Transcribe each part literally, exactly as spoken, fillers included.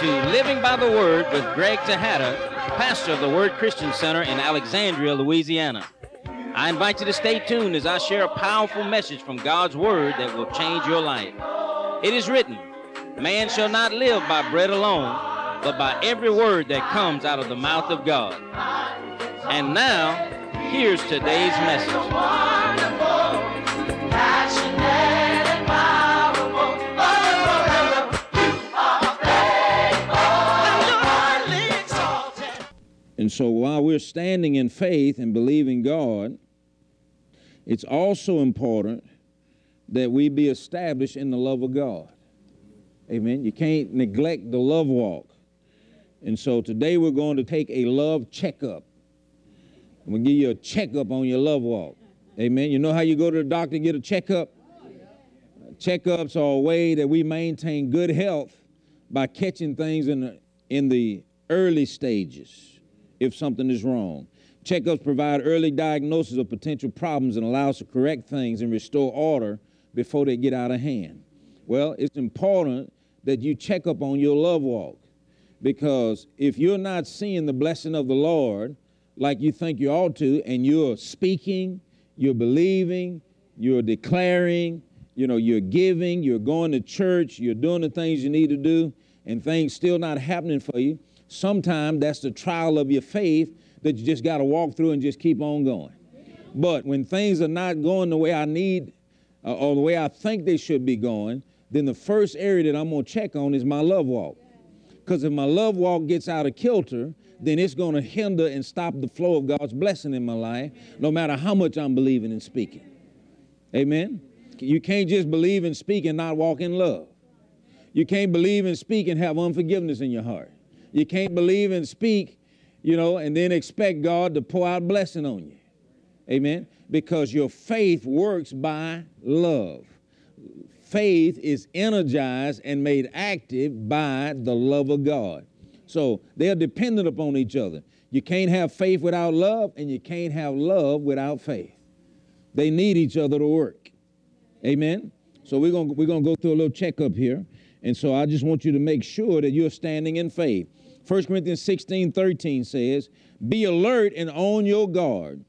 to Living by the Word with Greg Tejada, pastor of the Word Christian Center in Alexandria, Louisiana. I invite you to stay tuned as I share a powerful message from God's Word that will change your life. It is written, man shall not live by bread alone, but by every word that comes out of the mouth of God. And now, here's today's message. And so while we're standing in faith and believing God, it's also important that we be established in the love of God. Amen. You can't neglect the love walk. And so today we're going to take a love checkup. I'm going to give you a checkup on your love walk. Amen. You know how you go to the doctor and get a checkup? Checkups are a way that we maintain good health by catching things in the, in the early stages if something is wrong. Checkups provide early diagnosis of potential problems and allow us to correct things and restore order before they get out of hand. Well, it's important that you check up on your love walk, because if you're not seeing the blessing of the Lord like you think you ought to, and you're speaking, you're believing, you're declaring, you know, you're giving, you're going to church, you're doing the things you need to do, and things still not happening for you, sometimes that's the trial of your faith that you just got to walk through and just keep on going. But when things are not going the way I need uh, or the way I think they should be going, then the first area that I'm going to check on is my love walk. Because if my love walk gets out of kilter, then it's going to hinder and stop the flow of God's blessing in my life, no matter how much I'm believing and speaking. Amen? You can't just believe and speak and not walk in love. You can't believe and speak and have unforgiveness in your heart. You can't believe and speak, you know, and then expect God to pour out blessing on you. Amen? Because your faith works by love. Faith is energized and made active by the love of God. So they're dependent upon each other. You can't have faith without love, and you can't have love without faith. They need each other to work. Amen? So we're going we're going to go through a little checkup here. And so I just want you to make sure that you're standing in faith. First Corinthians sixteen thirteen says, be alert and on your guard.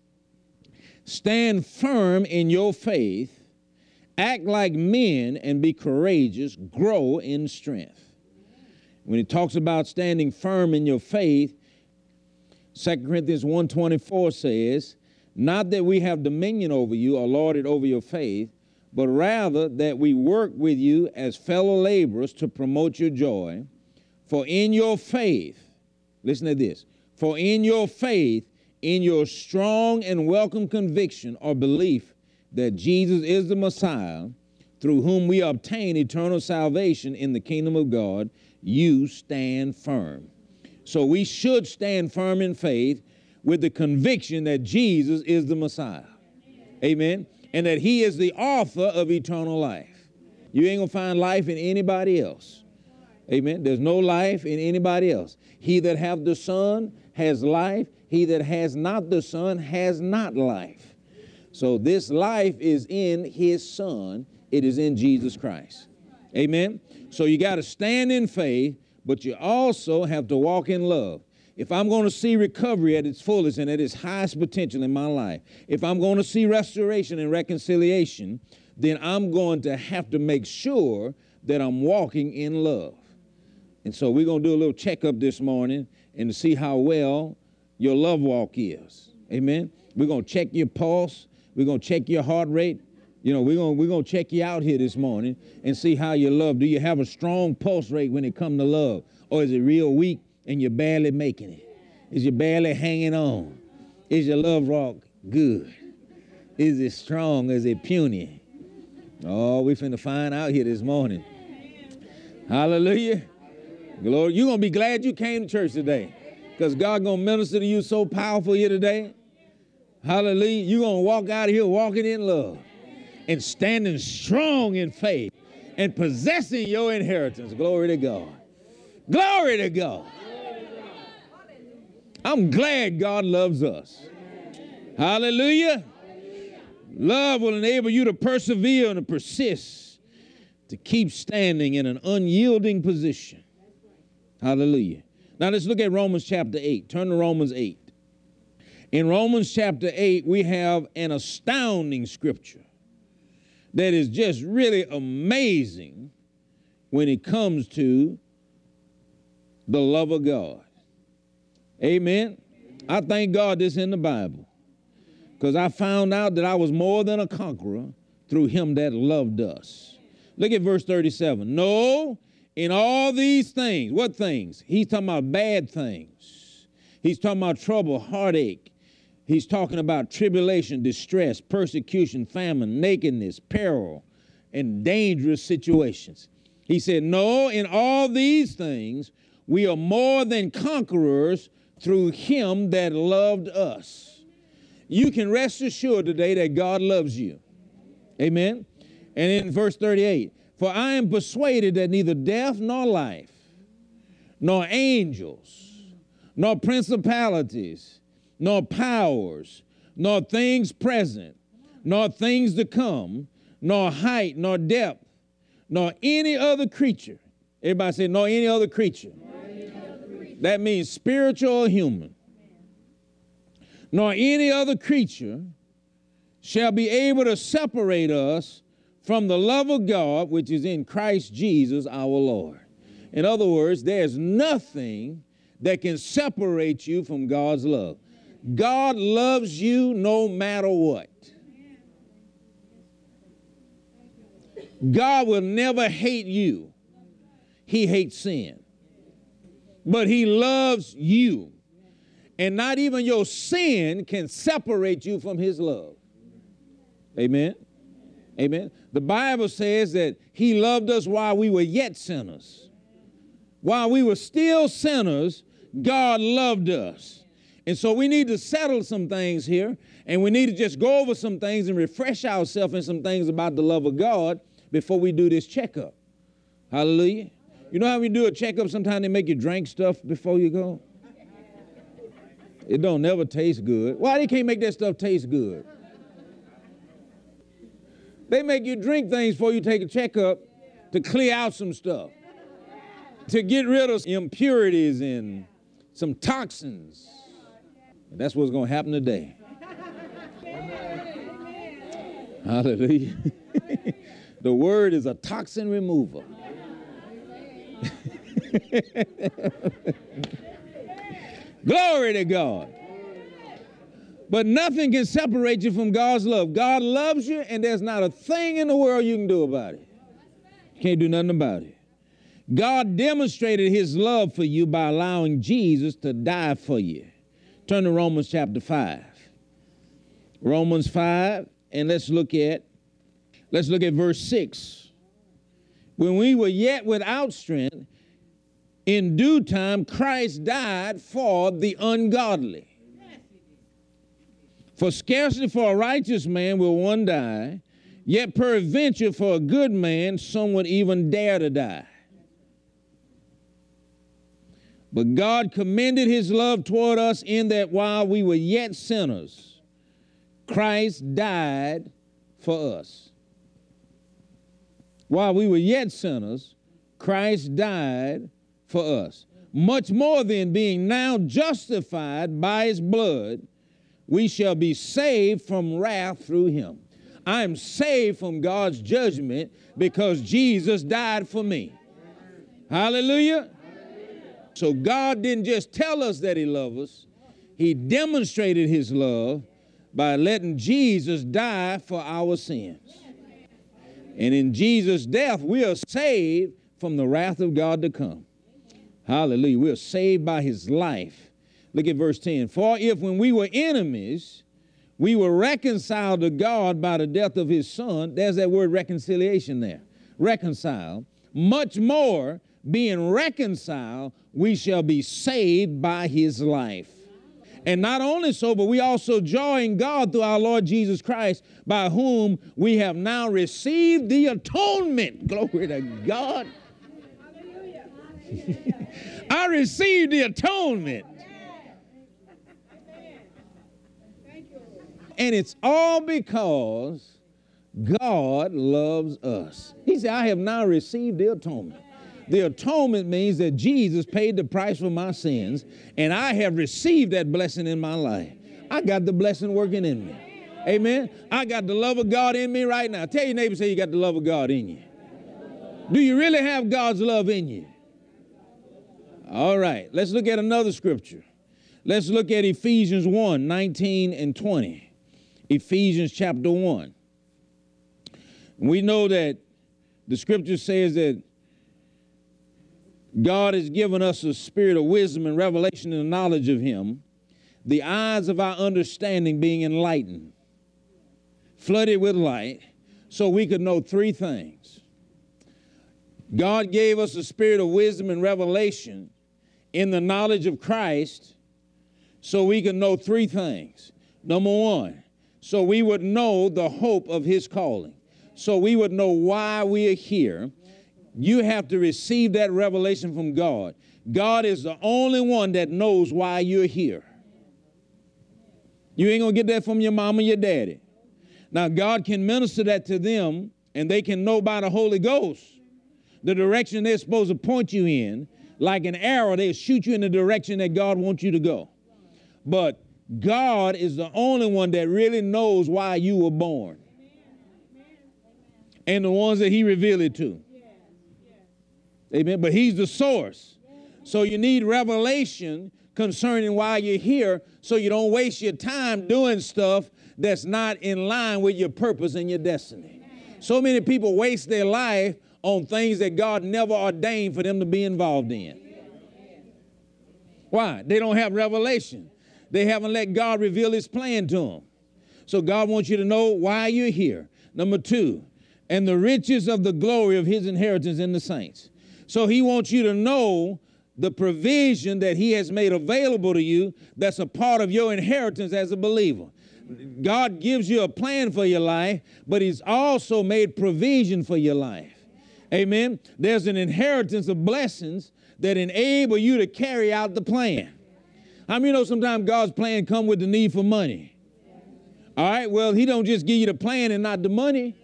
Stand firm in your faith. Act like men and be courageous. Grow in strength. When it talks about standing firm in your faith, Second Corinthians one twenty-four says, not that we have dominion over you or lord it over your faith, but rather that we work with you as fellow laborers to promote your joy. For in your faith, listen to this, for in your faith, in your strong and welcome conviction or belief that Jesus is the Messiah, through whom we obtain eternal salvation in the kingdom of God, you stand firm. So we should stand firm in faith with the conviction that Jesus is the Messiah. Amen. And that he is the author of eternal life. You ain't going to find life in anybody else. Amen. There's no life in anybody else. He that hath the Son has life. He that has not the Son has not life. So this life is in his Son. It is in Jesus Christ. Amen. So you got to stand in faith, but you also have to walk in love. If I'm going to see recovery at its fullest and at its highest potential in my life, if I'm going to see restoration and reconciliation, then I'm going to have to make sure that I'm walking in love. And so we're going to do a little checkup this morning and to see how well your love walk is. Amen. We're going to check your pulse. We're going to check your heart rate. You know, we're going we're going to check you out here this morning and see how you love. Do you have a strong pulse rate when it comes to love? Or is it real weak and you're barely making it? Is you barely hanging on? Is your love walk good? Is it strong? Is it puny? Oh, we finna find out here this morning. Hallelujah. Glory. You're going to be glad you came to church today, because God going to minister to you so powerful here today. Hallelujah. You're going to walk out of here walking in love and standing strong in faith and possessing your inheritance. Glory to God. Glory to God. I'm glad God loves us. Hallelujah. Love will enable you to persevere and to persist, to keep standing in an unyielding position. Hallelujah. Now let's look at Romans chapter eight. Turn to Romans eight. In Romans chapter eight, we have an astounding scripture that is just really amazing when it comes to the love of God. Amen. I thank God this in the Bible, because I found out that I was more than a conqueror through him that loved us. Look at verse thirty-seven. No, in all these things, what things? He's talking about bad things. He's talking about trouble, heartache. He's talking about tribulation, distress, persecution, famine, nakedness, peril, and dangerous situations. He said, no, in all these things, we are more than conquerors through him that loved us. You can rest assured today that God loves you. Amen. And in verse thirty-eight, for I am persuaded that neither death nor life, nor angels, nor principalities, nor powers, nor things present, nor things to come, nor height, nor depth, nor any other creature. Everybody say, nor any other creature. Any other creature. That means spiritual or human. Nor any other creature shall be able to separate us from the love of God, which is in Christ Jesus our Lord. In other words, there's nothing that can separate you from God's love. God loves you no matter what. God will never hate you. He hates sin. But he loves you. And not even your sin can separate you from his love. Amen. Amen. The Bible says that he loved us while we were yet sinners. While we were still sinners, God loved us. And so we need to settle some things here, and we need to just go over some things and refresh ourselves in some things about the love of God before we do this checkup. Hallelujah. You know how we do a checkup, sometimes they make you drink stuff before you go? It don't never taste good. Why they can't make that stuff taste good? They make you drink things before you take a checkup to clear out some stuff, to get rid of impurities and some toxins. And that's what's going to happen today. Hallelujah. The word is a toxin remover. Glory to God. But nothing can separate you from God's love. God loves you, and there's not a thing in the world you can do about it. You can't do nothing about it. God demonstrated his love for you by allowing Jesus to die for you. Turn to Romans chapter five. Romans five, and let's look at, let's look at verse six. When we were yet without strength, in due time Christ died for the ungodly. For scarcely for a righteous man will one die, yet peradventure for a good man some would even dare to die. But God commended his love toward us in that while we were yet sinners, Christ died for us. While we were yet sinners, Christ died for us. Much more than being now justified by his blood, we shall be saved from wrath through him. I am saved from God's judgment because Jesus died for me. Hallelujah. So God didn't just tell us that he loved us. He demonstrated his love by letting Jesus die for our sins. And in Jesus' death, we are saved from the wrath of God to come. Hallelujah. We are saved by his life. Look at verse ten. For if when we were enemies, we were reconciled to God by the death of his son, there's that word reconciliation there. Reconcile. Much more, being reconciled, we shall be saved by his life. And not only so, but we also joy in God through our Lord Jesus Christ, by whom we have now received the atonement. Glory to God. I received the atonement. And it's all because God loves us. He said, I have now received the atonement. The atonement means that Jesus paid the price for my sins, and I have received that blessing in my life. I got the blessing working in me. Amen. I got the love of God in me right now. Tell your neighbor, say you got the love of God in you. Do you really have God's love in you? All right, let's look at another scripture. Let's look at Ephesians one, nineteen and twenty. Ephesians chapter one. We know that the scripture says that God has given us a spirit of wisdom and revelation and the knowledge of him, the eyes of our understanding being enlightened, flooded with light, so we could know three things. God gave us a spirit of wisdom and revelation in the knowledge of Christ so we could know three things. Number one, so we would know the hope of his calling. So we would know why we are here. You have to receive that revelation from God. God is the only one that knows why you're here. You ain't going to get that from your mom or your daddy. Now, God can minister that to them, and they can know by the Holy Ghost the direction they're supposed to point you in. Like an arrow, they'll shoot you in the direction that God wants you to go. But God is the only one that really knows why you were born. And the ones that he revealed it to. Amen. But he's the source. So you need revelation concerning why you're here so you don't waste your time doing stuff that's not in line with your purpose and your destiny. So many people waste their life on things that God never ordained for them to be involved in. Why? They don't have revelation. They haven't let God reveal his plan to them. So God wants you to know why you're here. Number two, and the riches of the glory of his inheritance in the saints. So he wants you to know the provision that he has made available to you that's a part of your inheritance as a believer. God gives you a plan for your life, but he's also made provision for your life. Amen. There's an inheritance of blessings that enable you to carry out the plan. How many know sometimes God's plan come with the need for money? All right, well, he don't just give you the plan and not the money.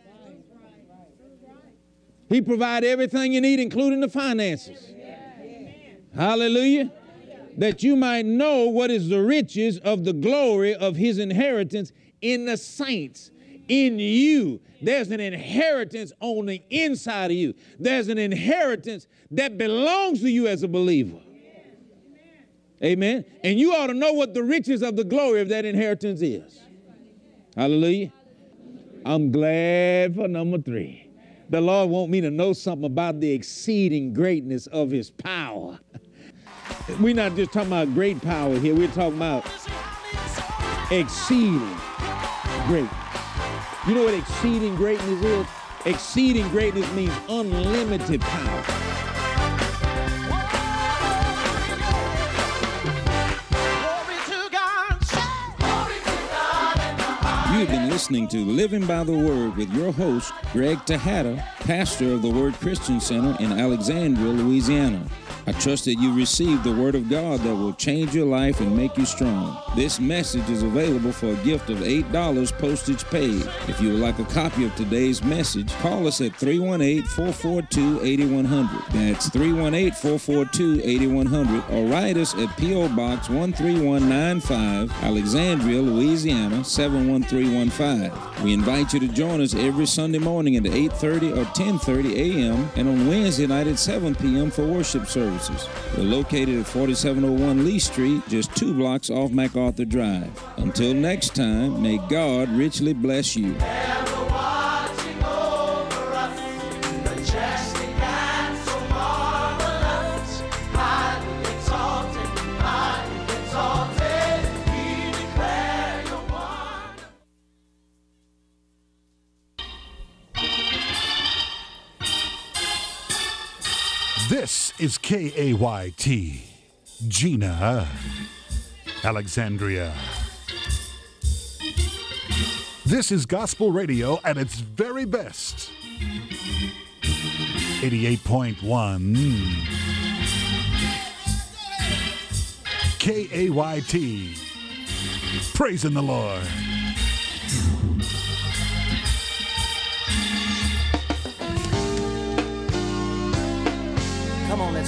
He provides everything you need, including the finances. Hallelujah. That you might know what is the riches of the glory of his inheritance in the saints, in you. There's an inheritance on the inside of you. There's an inheritance that belongs to you as a believer. Amen. And you ought to know what the riches of the glory of that inheritance is. Hallelujah. I'm glad for number three. The Lord wants me to know something about the exceeding greatness of his power. We're not just talking about great power here. We're talking about exceeding greatness. You know what exceeding greatness is? Exceeding greatness means unlimited power. You've been listening to Living by the Word with your host, Greg Tejada, pastor of the Word Christian Center in Alexandria, Louisiana. I trust that you received the Word of God that will change your life and make you strong. This message is available for a gift of eight dollars postage paid. If you would like a copy of today's message, call us at three one eight, four four two, eight one zero zero. That's three one eight, four four two, eight one zero zero. Or write us at P O Box one three one nine five, Alexandria, Louisiana, seven one three one five. We invite you to join us every Sunday morning at eight thirty or ten thirty a.m. and on Wednesday night at seven p.m. for worship services. We're located at forty-seven oh one Lee Street, just two blocks off MacArthur Drive. Until next time, may God richly bless you. This is K A Y T, Gina, Alexandria. This is gospel radio at its very best. eighty-eight point one K A Y T, praising the Lord. Come on, let's